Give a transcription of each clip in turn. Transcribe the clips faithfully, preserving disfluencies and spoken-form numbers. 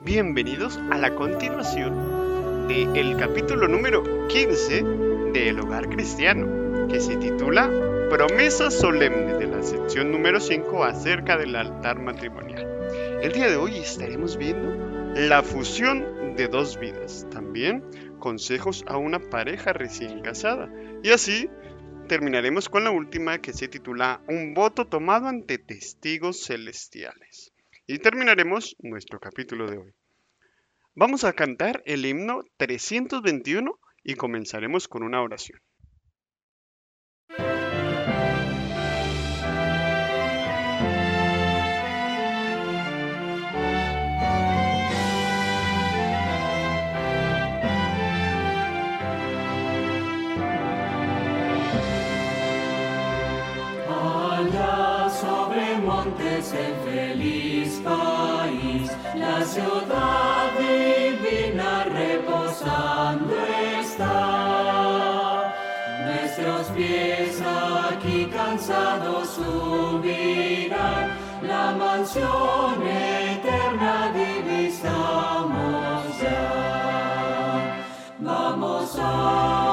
Bienvenidos a la continuación del capítulo número quince de El Hogar Cristiano, que se titula Promesa Solemne, de la sección número cinco acerca del altar matrimonial. El día de hoy estaremos viendo la fusión de dos vidas, también consejos a una pareja recién casada, y así terminaremos con la última, que se titula Un voto tomado ante testigos celestiales. Y terminaremos nuestro capítulo de hoy. Vamos a cantar el himno trescientos veintiuno y comenzaremos con una oración. Allá sobre montes el feliz país, la ciudad divina reposando está. Nuestros pies aquí cansados subirán, la mansión eterna divisamos ya. Vamos a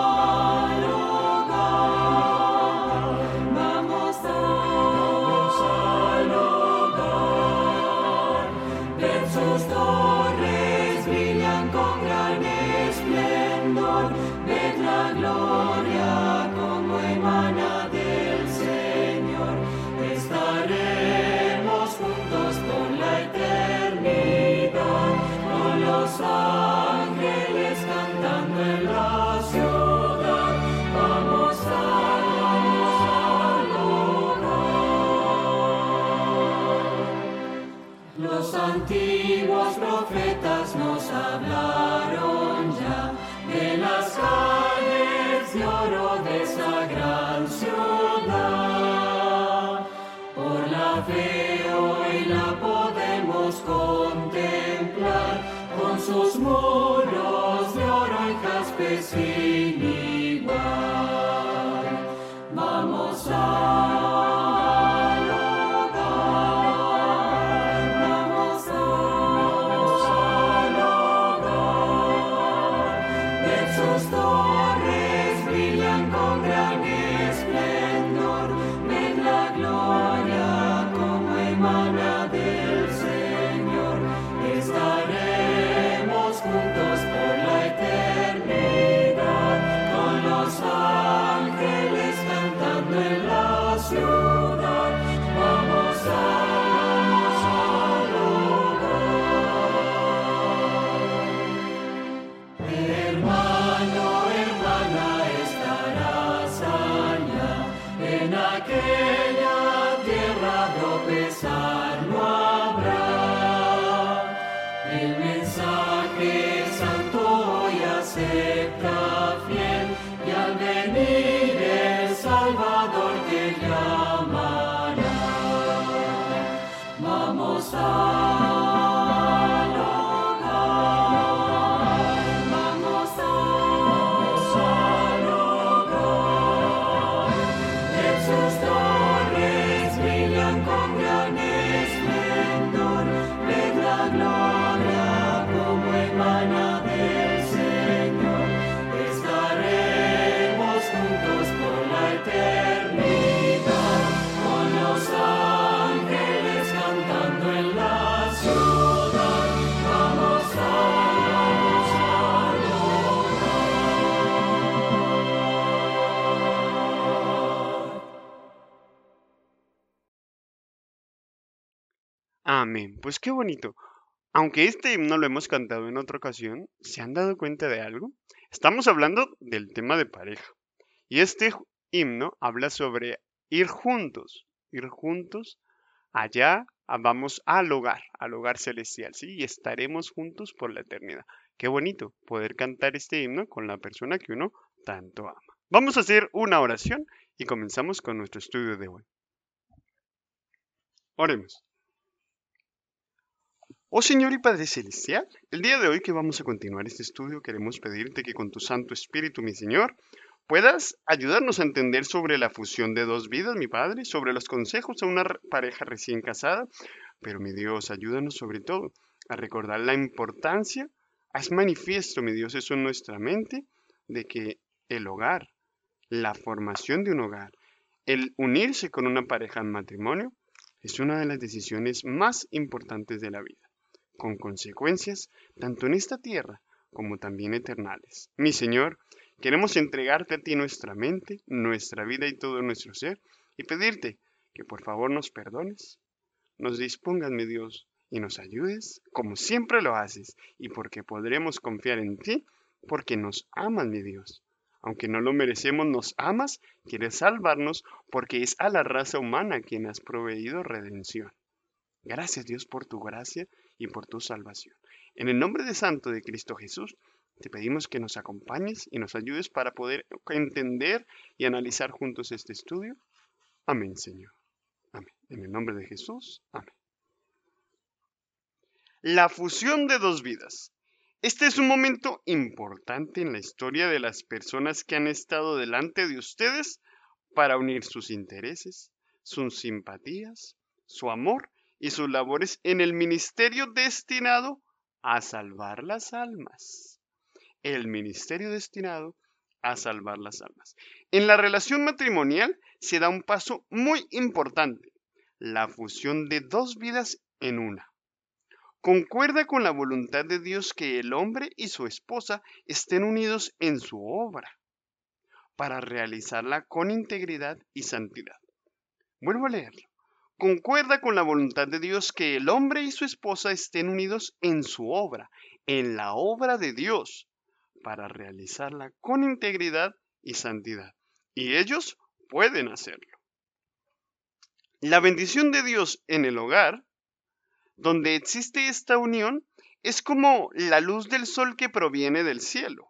antiguos profetas nos hablaron ya de las calles de oro de esa gran ciudad. Por la fe hoy la podemos contemplar, con sus muros de oro y jaspe sin igual. Vamos a Amén. Pues qué bonito. Aunque este himno lo hemos cantado en otra ocasión, ¿se han dado cuenta de algo? Estamos hablando del tema de pareja. Y este himno habla sobre ir juntos, ir juntos allá, vamos al hogar, al hogar celestial, ¿sí? Y estaremos juntos por la eternidad. Qué bonito poder cantar este himno con la persona que uno tanto ama. Vamos a hacer una oración y comenzamos con nuestro estudio de hoy. Oremos. Oh Señor y Padre Celestial, el día de hoy que vamos a continuar este estudio, queremos pedirte que con tu Santo Espíritu, mi Señor, puedas ayudarnos a entender sobre la fusión de dos vidas, mi Padre, sobre los consejos a una pareja recién casada, pero mi Dios, ayúdanos sobre todo a recordar la importancia, haz manifiesto, mi Dios, eso en nuestra mente, de que el hogar, la formación de un hogar, el unirse con una pareja en matrimonio, es una de las decisiones más importantes de la vida, con consecuencias tanto en esta tierra como también eternales. Mi Señor, queremos entregarte a ti nuestra mente, nuestra vida y todo nuestro ser, y pedirte que por favor nos perdones, nos dispongas, mi Dios, y nos ayudes, como siempre lo haces, y porque podremos confiar en ti, porque nos amas, mi Dios. Aunque no lo merecemos, nos amas, quieres salvarnos, porque es a la raza humana quien has proveído redención. Gracias, Dios, por tu gracia y por tu salvación. En el nombre de Santo de Cristo Jesús, te pedimos que nos acompañes y nos ayudes para poder entender y analizar juntos este estudio. Amén, Señor. Amén. En el nombre de Jesús. Amén. La fusión de dos vidas. Este es un momento importante en la historia de las personas que han estado delante de ustedes para unir sus intereses, sus simpatías, su amor y sus labores en el ministerio destinado a salvar las almas. El ministerio destinado a salvar las almas. En la relación matrimonial se da un paso muy importante, la fusión de dos vidas en una. Concuerda con la voluntad de Dios que el hombre y su esposa estén unidos en su obra para realizarla con integridad y santidad. Vuelvo a leerlo. Concuerda con la voluntad de Dios que el hombre y su esposa estén unidos en su obra, en la obra de Dios, para realizarla con integridad y santidad. Y ellos pueden hacerlo. La bendición de Dios en el hogar, donde existe esta unión, es como la luz del sol que proviene del cielo.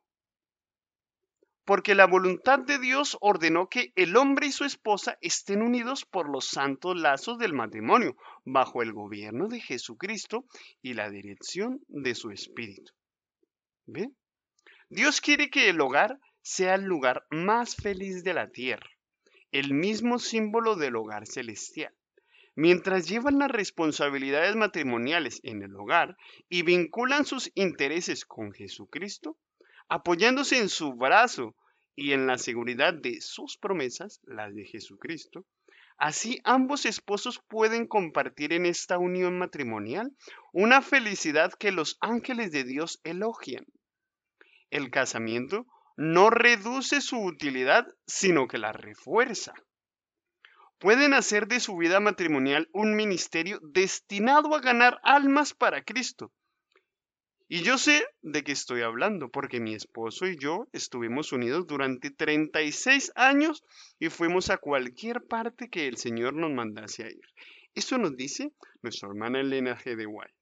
Porque la voluntad de Dios ordenó que el hombre y su esposa estén unidos por los santos lazos del matrimonio, bajo el gobierno de Jesucristo y la dirección de su Espíritu. ¿Ven? Dios quiere que el hogar sea el lugar más feliz de la tierra, el mismo símbolo del hogar celestial. Mientras llevan las responsabilidades matrimoniales en el hogar y vinculan sus intereses con Jesucristo, apoyándose en su brazo y en la seguridad de sus promesas, las de Jesucristo, así ambos esposos pueden compartir en esta unión matrimonial una felicidad que los ángeles de Dios elogian. El casamiento no reduce su utilidad, sino que la refuerza. Pueden hacer de su vida matrimonial un ministerio destinado a ganar almas para Cristo. Y yo sé de qué estoy hablando, porque mi esposo y yo estuvimos unidos durante treinta y seis años y fuimos a cualquier parte que el Señor nos mandase a ir. Eso nos dice nuestra hermana Elena G. de White.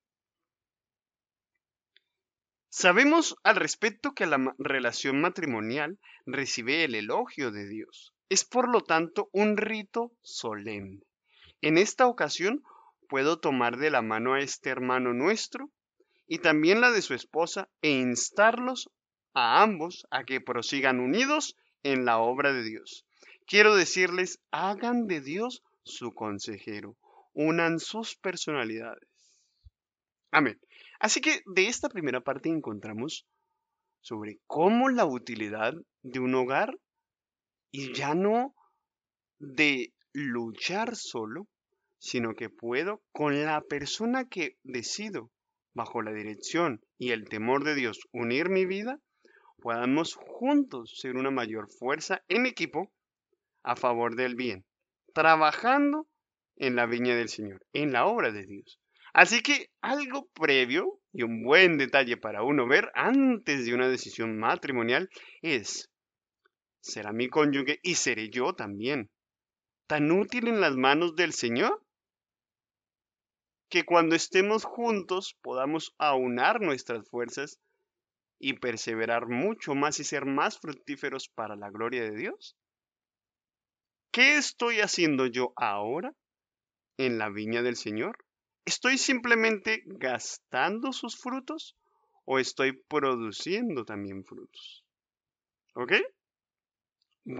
Sabemos al respecto que la ma- relación matrimonial recibe el elogio de Dios. Es por lo tanto un rito solemne. En esta ocasión puedo tomar de la mano a este hermano nuestro y también la de su esposa e instarlos a ambos a que prosigan unidos en la obra de Dios. Quiero decirles, hagan de Dios su consejero, unan sus personalidades. Amén. Así que de esta primera parte encontramos sobre cómo la utilidad de un hogar y ya no de luchar solo, sino que puedo con la persona que decido, bajo la dirección y el temor de Dios, unir mi vida, podamos juntos ser una mayor fuerza en equipo a favor del bien, trabajando en la viña del Señor, en la obra de Dios. Así que algo previo y un buen detalle para uno ver antes de una decisión matrimonial es, ¿será mi cónyuge y seré yo también tan útil en las manos del Señor que cuando estemos juntos podamos aunar nuestras fuerzas y perseverar mucho más y ser más fructíferos para la gloria de Dios? ¿Qué estoy haciendo yo ahora en la viña del Señor? ¿Estoy simplemente gastando sus frutos o estoy produciendo también frutos? ¿Ok? Bueno,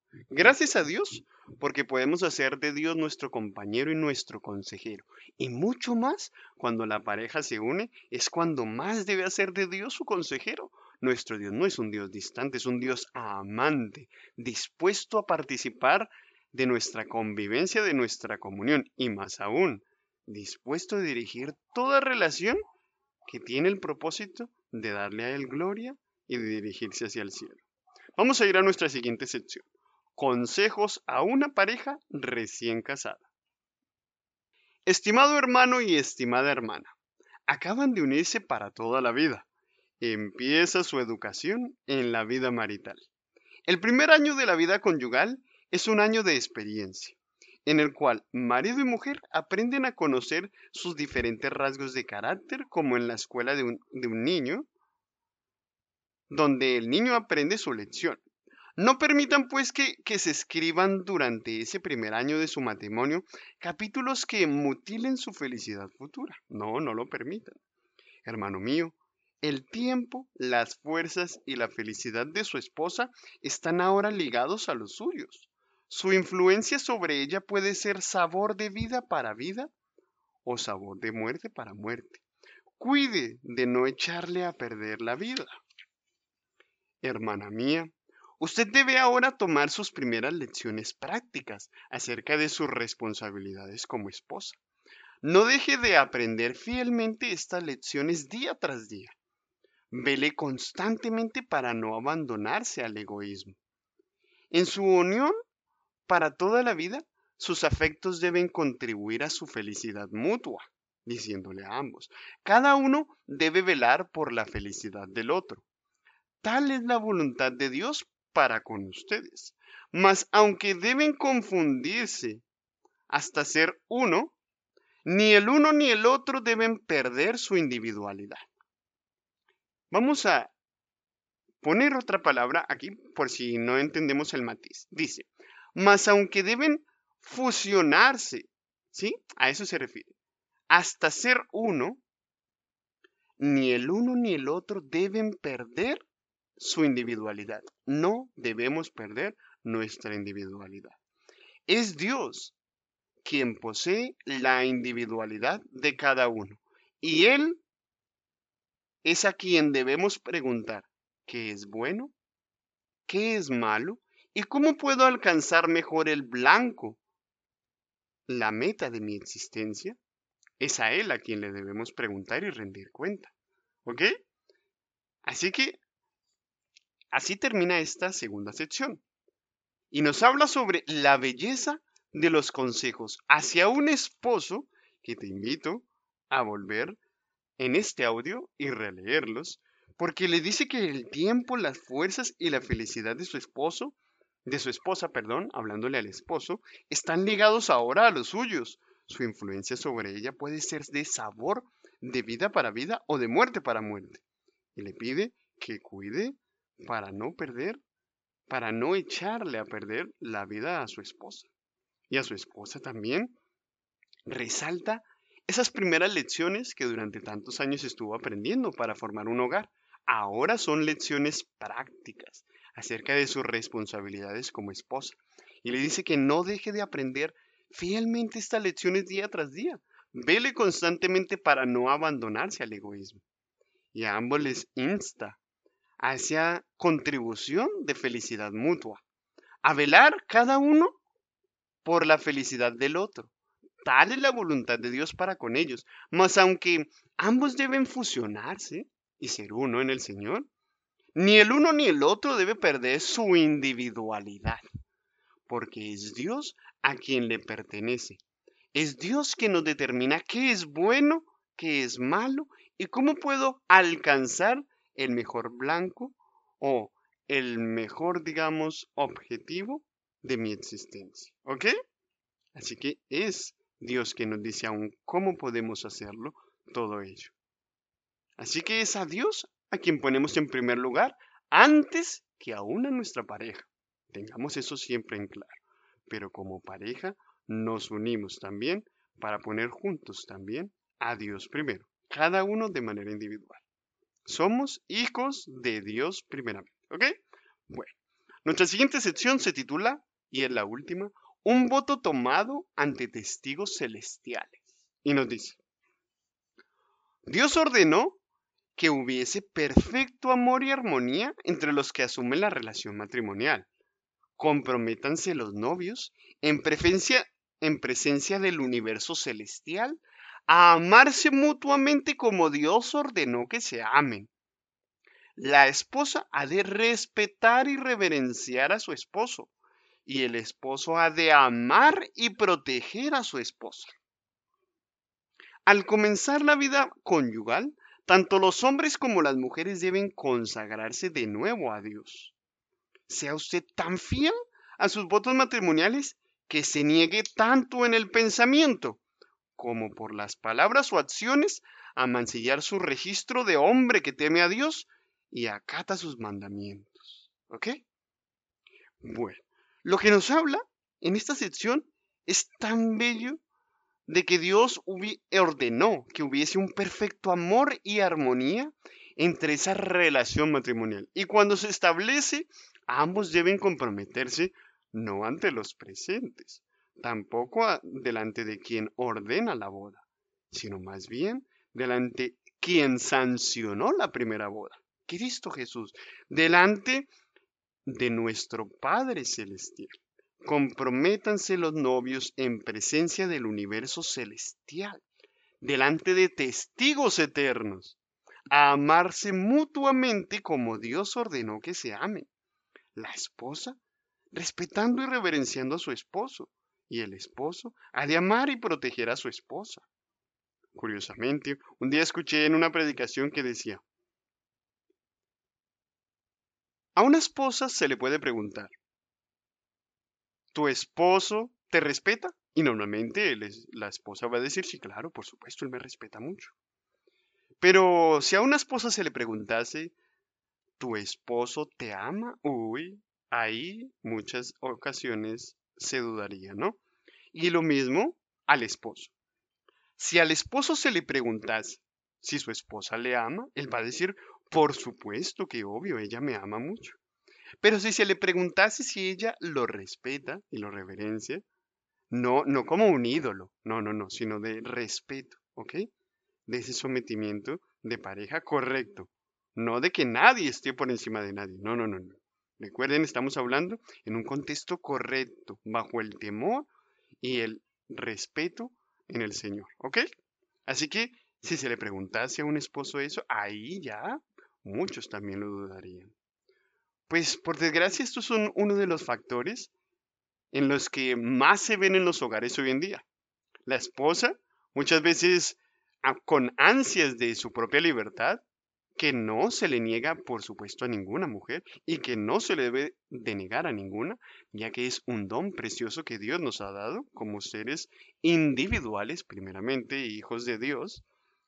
Gracias a Dios, porque podemos hacer de Dios nuestro compañero y nuestro consejero. Y mucho más cuando la pareja se une, es cuando más debe hacer de Dios su consejero. Nuestro Dios no es un Dios distante, es un Dios amante, dispuesto a participar de nuestra convivencia, de nuestra comunión, y más aún, dispuesto a dirigir toda relación que tiene el propósito de darle a Él gloria y de dirigirse hacia el cielo. Vamos a ir a nuestra siguiente sección. Consejos a una pareja recién casada. Estimado hermano y estimada hermana, acaban de unirse para toda la vida. Empieza su educación en la vida marital. El primer año de la vida conyugal es un año de experiencia, en el cual marido y mujer aprenden a conocer sus diferentes rasgos de carácter, como en la escuela de un, de un niño, donde el niño aprende su lección. No permitan pues que, que se escriban durante ese primer año de su matrimonio capítulos que mutilen su felicidad futura. No, no lo permitan. Hermano mío, el tiempo, las fuerzas y la felicidad de su esposa están ahora ligados a los suyos. Su influencia sobre ella puede ser sabor de vida para vida o sabor de muerte para muerte. Cuide de no echarle a perder la vida. Hermana mía, usted debe ahora tomar sus primeras lecciones prácticas acerca de sus responsabilidades como esposa. No deje de aprender fielmente estas lecciones día tras día. Vele constantemente para no abandonarse al egoísmo. En su unión para toda la vida, sus afectos deben contribuir a su felicidad mutua, diciéndole a ambos. Cada uno debe velar por la felicidad del otro. Tal es la voluntad de Dios para con ustedes. Mas aunque deben confundirse hasta ser uno, ni el uno ni el otro deben perder su individualidad. Vamos a poner otra palabra aquí por si no entendemos el matiz. Dice, mas aunque deben fusionarse, ¿sí? A eso se refiere. Hasta ser uno, ni el uno ni el otro deben perder su individualidad. No debemos perder nuestra individualidad. Es Dios quien posee la individualidad de cada uno. Y Él es a quien debemos preguntar, ¿qué es bueno? ¿Qué es malo? ¿Y cómo puedo alcanzar mejor el blanco, la meta de mi existencia? Es a Él a quien le debemos preguntar y rendir cuenta. ¿Ok? Así que, así termina esta segunda sección. Y nos habla sobre la belleza de los consejos hacia un esposo, que te invito a volver en este audio y releerlos, porque le dice que el tiempo, las fuerzas y la felicidad de su esposo, de su esposa, perdón, hablándole al esposo, están ligados ahora a los suyos. Su influencia sobre ella puede ser de sabor, de vida para vida o de muerte para muerte. Y le pide que cuide para no perder, para no echarle a perder la vida a su esposa. Y a su esposa también resalta esas primeras lecciones que durante tantos años estuvo aprendiendo para formar un hogar. Ahora son lecciones prácticas acerca de sus responsabilidades como esposa. Y le dice que no deje de aprender fielmente estas lecciones día tras día. Vele constantemente para no abandonarse al egoísmo. Y a ambos les insta hacia contribución de felicidad mutua. A velar cada uno por la felicidad del otro. Tal es la voluntad de Dios para con ellos. Mas aunque ambos deben fusionarse y ser uno en el Señor, ni el uno ni el otro debe perder su individualidad, porque es Dios a quien le pertenece. Es Dios quien nos determina qué es bueno, qué es malo y cómo puedo alcanzar el mejor blanco o el mejor, digamos, objetivo de mi existencia. ¿Ok? Así que es Dios quien nos dice aún cómo podemos hacerlo todo ello. Así que es a Dios a quien ponemos en primer lugar antes que aún a nuestra pareja. Tengamos eso siempre en claro. Pero como pareja nos unimos también para poner juntos también a Dios primero, cada uno de manera individual. Somos hijos de Dios primeramente. ¿Ok? Bueno, Nuestra siguiente sección se titula, y es la última, un voto tomado ante testigos celestiales. Y nos dice, Dios ordenó que hubiese perfecto amor y armonía entre los que asumen la relación matrimonial. Comprométanse los novios en presencia, en presencia del universo celestial a amarse mutuamente como Dios ordenó que se amen. La esposa ha de respetar y reverenciar a su esposo, y el esposo ha de amar y proteger a su esposa. Al comenzar la vida conyugal, tanto los hombres como las mujeres deben consagrarse de nuevo a Dios. Sea usted tan fiel a sus votos matrimoniales que se niegue tanto en el pensamiento como por las palabras o acciones a mancillar su registro de hombre que teme a Dios y acata sus mandamientos. ¿Ok? Bueno, lo que nos habla en esta sección es tan bello de que Dios ordenó que hubiese un perfecto amor y armonía entre esa relación matrimonial. Y cuando se establece, ambos deben comprometerse no ante los presentes, tampoco a, delante de quien ordena la boda, sino más bien delante quien sancionó la primera boda, Cristo Jesús, delante de nuestro Padre Celestial. Comprométanse los novios en presencia del universo celestial, delante de testigos eternos, a amarse mutuamente como Dios ordenó que se amen. La esposa, respetando y reverenciando a su esposo, y el esposo ha de amar y proteger a su esposa. Curiosamente, un día escuché en una predicación que decía, a una esposa se le puede preguntar, ¿tu esposo te respeta? Y normalmente él es- la esposa va a decir, sí, claro, por supuesto, él me respeta mucho. Pero si a una esposa se le preguntase, ¿tu esposo te ama? Uy, ahí muchas ocasiones se dudaría, ¿no? Y lo mismo al esposo. Si al esposo se le preguntase si su esposa le ama, él va a decir, por supuesto que obvio, ella me ama mucho. Pero si se le preguntase si ella lo respeta y lo reverencia, no, no como un ídolo, no, no, no, sino de respeto, ¿ok? De ese sometimiento de pareja correcto, no de que nadie esté por encima de nadie, no, no, no, no. Recuerden, estamos hablando en un contexto correcto, bajo el temor y el respeto en el Señor, ¿ok? Así que si se le preguntase a un esposo eso, ahí ya muchos también lo dudarían. Pues por desgracia estos son uno de los factores en los que más se ven en los hogares hoy en día. La esposa, muchas veces a- con ansias de su propia libertad, que no se le niega, por supuesto, a ninguna mujer y que no se le debe de negar a ninguna, ya que es un don precioso que Dios nos ha dado como seres individuales, primeramente hijos de Dios.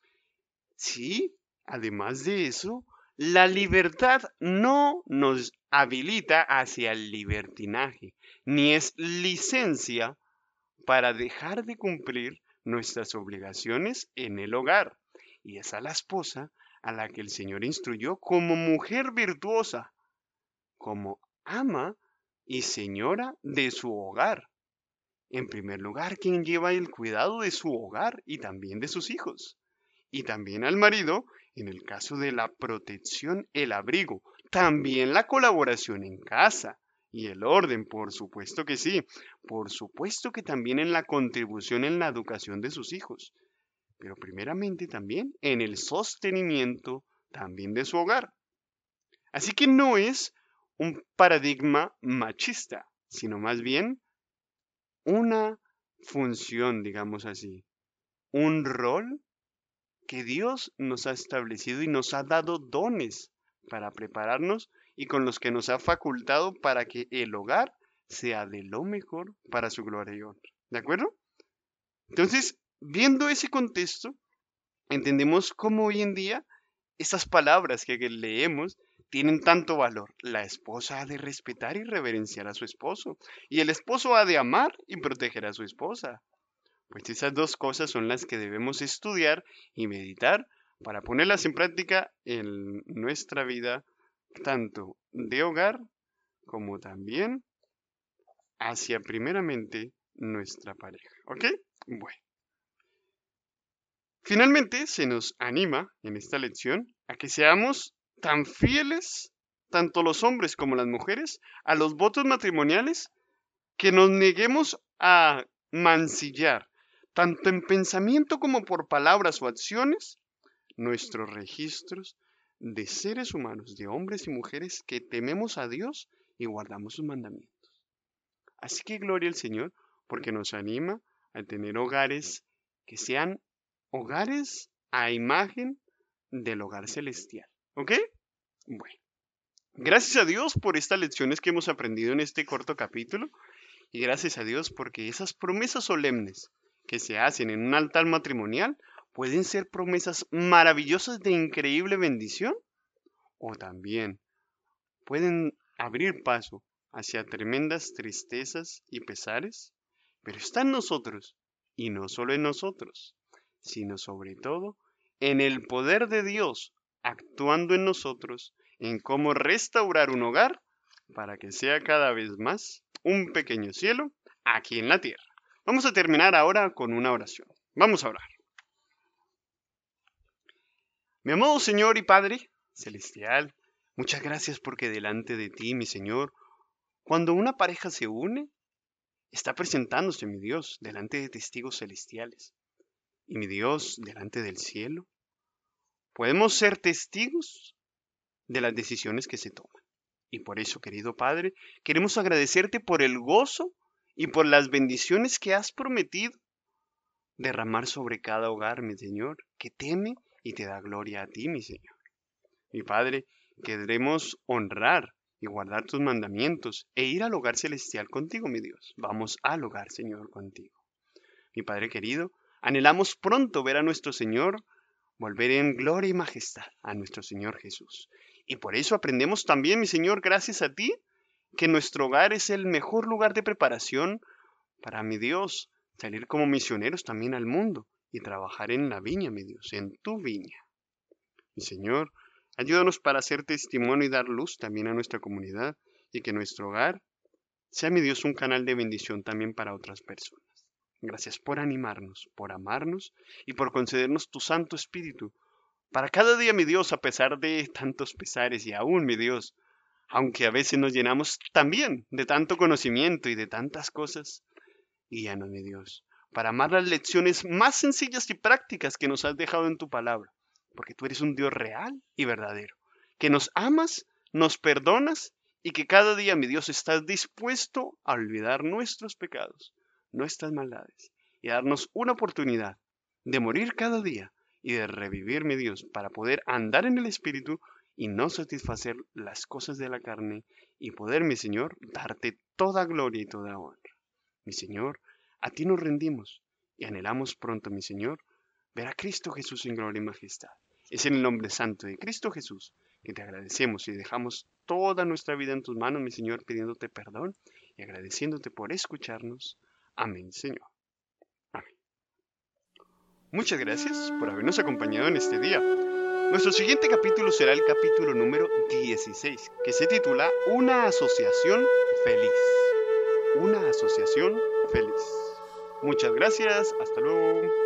Sí, además de eso, la libertad no nos habilita hacia el libertinaje, ni es licencia para dejar de cumplir nuestras obligaciones en el hogar. Y es a la esposa a la que el Señor instruyó como mujer virtuosa, como ama y señora de su hogar. En primer lugar, quien lleva el cuidado de su hogar y también de sus hijos. Y también al marido, en el caso de la protección, el abrigo, también la colaboración en casa y el orden, por supuesto que sí, por supuesto que también en la contribución en la educación de sus hijos, pero primeramente también en el sostenimiento también de su hogar. Así que no es un paradigma machista, sino más bien una función, digamos así, un rol que Dios nos ha establecido y nos ha dado dones para prepararnos y con los que nos ha facultado para que el hogar sea de lo mejor para su gloria y honra. ¿De acuerdo? Entonces, viendo ese contexto, entendemos cómo hoy en día estas palabras que leemos tienen tanto valor. La esposa ha de respetar y reverenciar a su esposo, y el esposo ha de amar y proteger a su esposa. Pues esas dos cosas son las que debemos estudiar y meditar para ponerlas en práctica en nuestra vida, tanto de hogar como también hacia primeramente nuestra pareja. ¿Ok? Bueno. Finalmente se nos anima en esta lección a que seamos tan fieles, tanto los hombres como las mujeres, a los votos matrimoniales, que nos neguemos a mancillar, tanto en pensamiento como por palabras o acciones, nuestros registros de seres humanos, de hombres y mujeres que tememos a Dios y guardamos sus mandamientos. Así que gloria al Señor, porque nos anima a tener hogares que sean hogares a imagen del hogar celestial. ¿Ok? Bueno. Gracias a Dios por estas lecciones que hemos aprendido en este corto capítulo. Y gracias a Dios porque esas promesas solemnes que se hacen en un altar matrimonial pueden ser promesas maravillosas de increíble bendición o también pueden abrir paso hacia tremendas tristezas y pesares, pero está en nosotros, y no solo en nosotros, sino sobre todo en el poder de Dios actuando en nosotros, en cómo restaurar un hogar para que sea cada vez más un pequeño cielo aquí en la tierra. Vamos a terminar ahora con una oración. Vamos a orar. Mi amado Señor y Padre Celestial, muchas gracias porque delante de ti, mi Señor, cuando una pareja se une, está presentándose, mi Dios, delante de testigos celestiales. Y mi Dios, delante del cielo, podemos ser testigos de las decisiones que se toman. Y por eso, querido Padre, queremos agradecerte por el gozo y por las bendiciones que has prometido derramar sobre cada hogar, mi Señor, que teme y te da gloria a ti, mi Señor. Mi Padre, queremos honrar y guardar tus mandamientos e ir al hogar celestial contigo, mi Dios. Vamos al hogar, Señor, contigo. Mi Padre querido, anhelamos pronto ver a nuestro Señor volver en gloria y majestad a nuestro Señor Jesús. Y por eso aprendemos también, mi Señor, gracias a ti, que nuestro hogar es el mejor lugar de preparación para, mi Dios, salir como misioneros también al mundo y trabajar en la viña, mi Dios, en tu viña. Mi Señor, ayúdanos para hacer testimonio y dar luz también a nuestra comunidad y que nuestro hogar sea, mi Dios, un canal de bendición también para otras personas. Gracias por animarnos, por amarnos y por concedernos tu Santo Espíritu para cada día, mi Dios, a pesar de tantos pesares y aún, mi Dios, aunque a veces nos llenamos también de tanto conocimiento y de tantas cosas, guíanos, mi Dios, para amar las lecciones más sencillas y prácticas que nos has dejado en tu palabra, porque tú eres un Dios real y verdadero, que nos amas, nos perdonas y que cada día, mi Dios, estás dispuesto a olvidar nuestros pecados, nuestras maldades y a darnos una oportunidad de morir cada día y de revivir, mi Dios, para poder andar en el Espíritu y no satisfacer las cosas de la carne y poder, mi Señor, darte toda gloria y toda honra. Mi Señor, a ti nos rendimos y anhelamos pronto, mi Señor, ver a Cristo Jesús en gloria y majestad. Es en el nombre santo de Cristo Jesús que te agradecemos y dejamos toda nuestra vida en tus manos, mi Señor, pidiéndote perdón y agradeciéndote por escucharnos. Amén, Señor. Amén. Muchas gracias por habernos acompañado en este día. Nuestro siguiente capítulo será el capítulo número dieciséis, que se titula Una asociación feliz. Una asociación feliz. Muchas gracias. Hasta luego.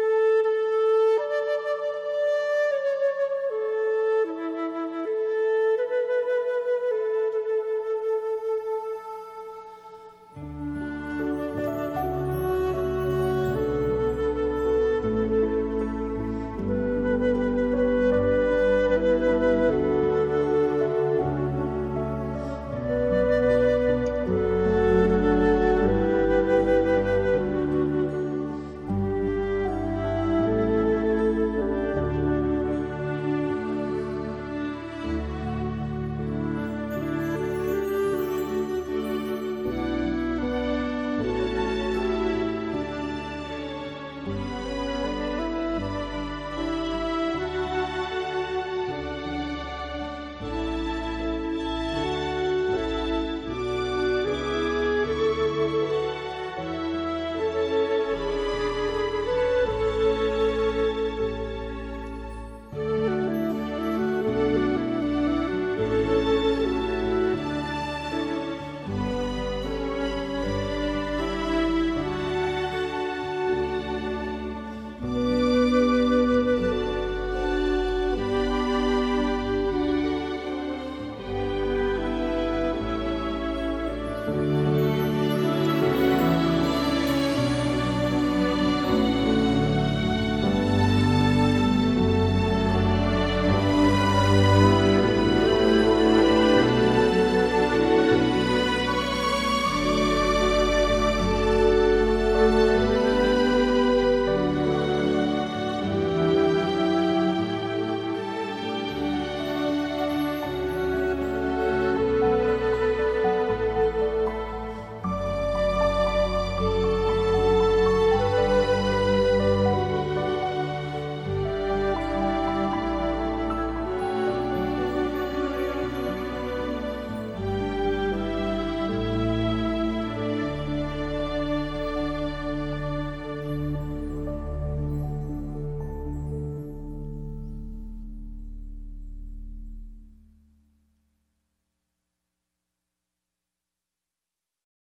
Señor.